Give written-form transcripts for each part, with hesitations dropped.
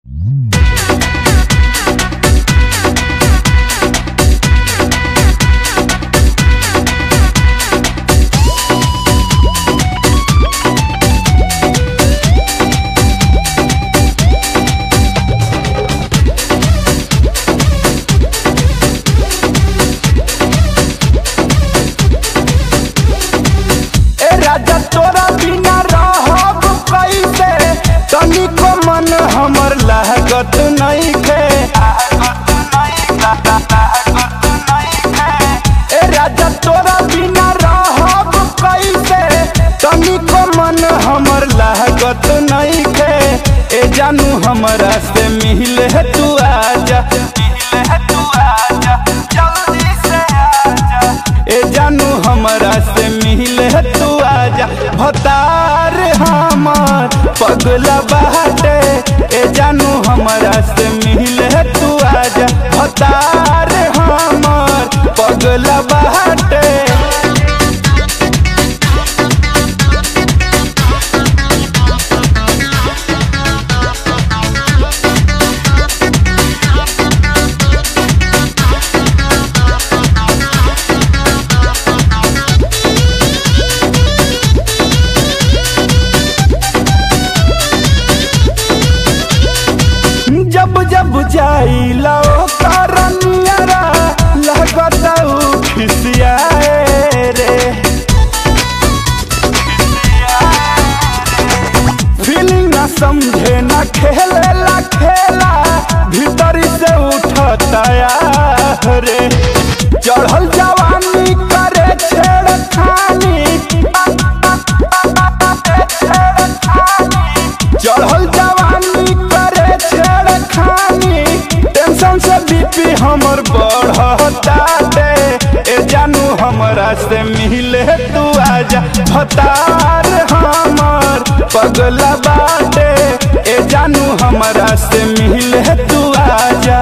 राजा तोरा बिना रहब कैसे, तनिको मन हमर लागत नइखे। ए राजा तोरा बिना रहब कैसे, तनिको मन हमर लागत नइखे। ए जानू हमरा से मिले तू आजा, जल्दी से आजा। ए जानू हमरा से मिले तू आजा, भतार हमर पगला बाटे। ए जानू हमरा से मिले तू आजा, भतार हमर पगला बाटे। जब जब जाइला ओकर नियरा, लगता उ खिसियाए रे। फीलिंग ना समझे ना खेलेला खेला, भीतर से उठता रे। चढ़ल जवानी करे छेड़खानी, चढ़ल जवानी करे छेड़खानी। टेंशन से बीपी हमर बढ़ताटे। ए जानू हमरा से मिले तू आजा, भतार हमर पगला बाटे। ए जानू हमरा से मिले तू आजा।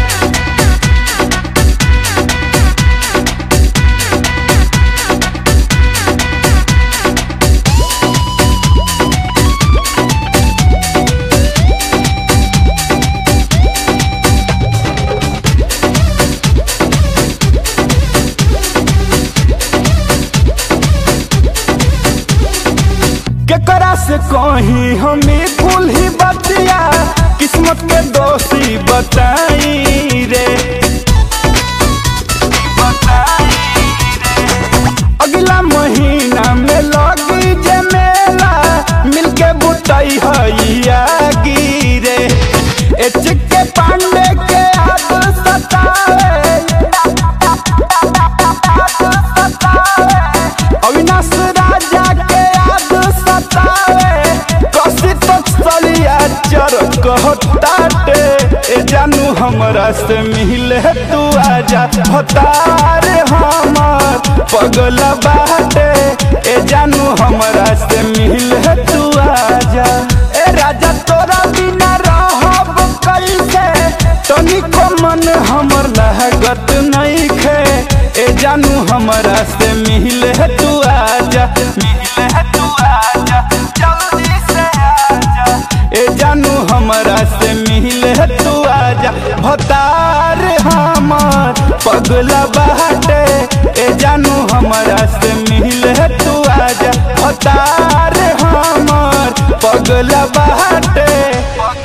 केकरा से कहीं हमें फूल ही बतिया, किस्मत के दोषी बताई रे। अगला महीना में लगी जे मेला, मिलके बुतई हई रे। ए चिक्के पांडे के याद सतावे, अविनाश राजा के याद सतावे। कसी तो चलिया चर कहताटे। ए जानू हमरा से मिले तू आजा, भतार हमर पगला बाटे। ए जानू हमरा से मिले तू आजा। ए राजा तोरा बिना रहब कैसे, तनिको मन हमर लागत नइखे। ए जानू हमरा से मिले तू आजा, जल्दी से आजा। ए जानू हमरा से मिले तू आजा, भतार हमर पगला बाटे। ए जानू हमरा से मिले तू आजा, भतार हमर पगला बाटे।